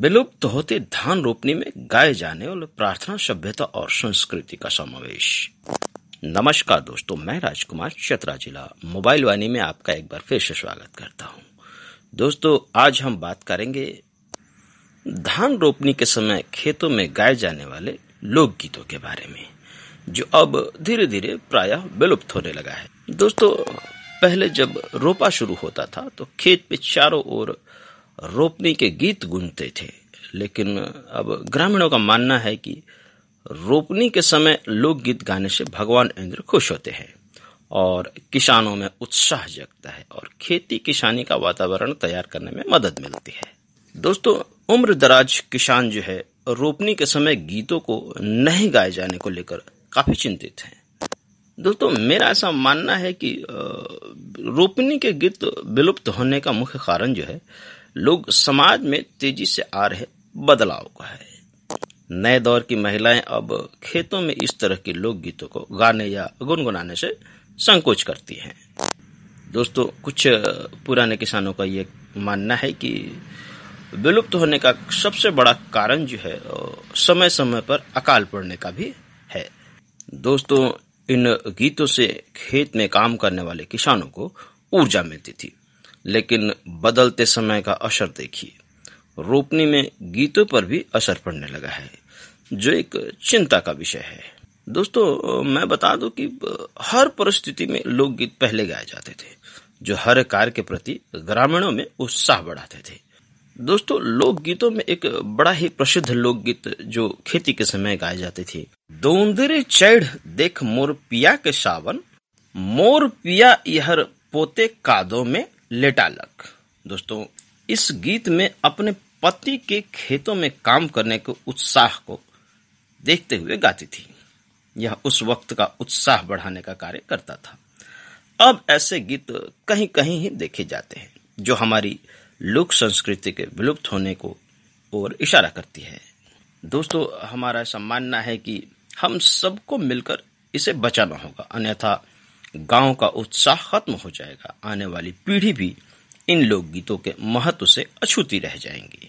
विलुप्त होते धान रोपनी में गाए जाने वाले प्रार्थना सभ्यता और संस्कृति का समावेश। नमस्कार दोस्तों, मैं राजकुमार चतरा जिला मोबाइल वाणी में आपका एक बार फिर से स्वागत करता हूं। दोस्तों, आज हम बात करेंगे धान रोपनी के समय खेतों में गाए जाने वाले लोकगीतों के बारे में, जो अब धीरे धीरे प्रायः विलुप्त होने लगा है। दोस्तों, पहले जब रोपा शुरू होता था तो खेत पे चारों ओर रोपनी के गीत गूंजते थे, लेकिन अब ग्रामीणों का मानना है कि रोपनी के समय लोकगीत गाने से भगवान इंद्र खुश होते हैं और किसानों में उत्साह जगता है और खेती किसानी का वातावरण तैयार करने में मदद मिलती है। दोस्तों, उम्र दराज किसान जो है रोपनी के समय गीतों को नहीं गाए जाने को लेकर काफी चिंतित हैं। दोस्तों, मेरा ऐसा मानना है कि रोपनी के गीत विलुप्त होने का मुख्य कारण जो है लोग समाज में तेजी से आ रहे बदलाव का है। नए दौर की महिलाएं अब खेतों में इस तरह के लोकगीतों को गाने या गुनगुनाने से संकोच करती हैं। दोस्तों, कुछ पुराने किसानों का ये मानना है कि विलुप्त होने का सबसे बड़ा कारण जो है समय समय पर अकाल पड़ने का भी है। दोस्तों, इन गीतों से खेत में काम करने वाले किसानों को ऊर्जा मिलती थी, लेकिन बदलते समय का असर देखिए, रोपनी में गीतों पर भी असर पड़ने लगा है, जो एक चिंता का विषय है। दोस्तों, मैं बता दूं कि हर परिस्थिति में लोकगीत पहले गाए जाते थे, जो हर कार्य के प्रति ग्रामीणों में उत्साह बढ़ाते थे। दोस्तों, लोकगीतों में एक बड़ा ही प्रसिद्ध लोकगीत जो खेती के समय गाए जाते थे, दोंदरे चढ़ देख मोर पिया के सावन, मोर पिया यहर पोते कादों में लेटा लग। दोस्तों, इस गीत में अपने पति के खेतों में काम करने के उत्साह को देखते हुए गाती थी। यह उस वक्त का उत्साह बढ़ाने का कार्य करता था। अब ऐसे गीत कहीं कहीं ही देखे जाते हैं, जो हमारी लोक संस्कृति के विलुप्त होने को और इशारा करती है। दोस्तों, हमारा ऐसा मानना है कि हम सबको मिलकर इसे बचाना होगा, अन्यथा गांव का उत्साह खत्म हो जाएगा। आने वाली पीढ़ी भी इन लोकगीतों के महत्व से अछूती रह जाएंगी।